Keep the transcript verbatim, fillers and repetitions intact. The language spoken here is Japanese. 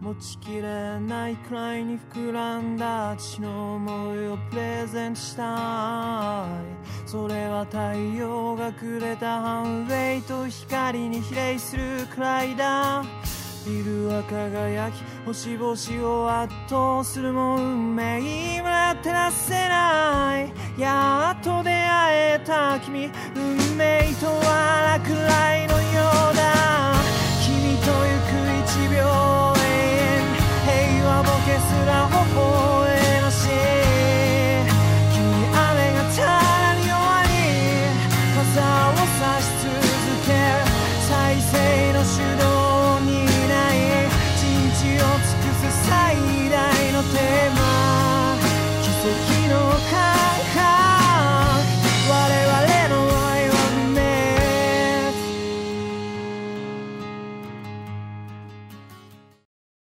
持ちきれないくらいに膨らんだ父の思いをプレゼントしたい。それは太陽がくれたハンウェイと光に比例するくらいだ。ビルは輝き星々を圧倒するも運命は照らせない。やっと出会えた君、運命とは落雷のようだ。君と行く一秒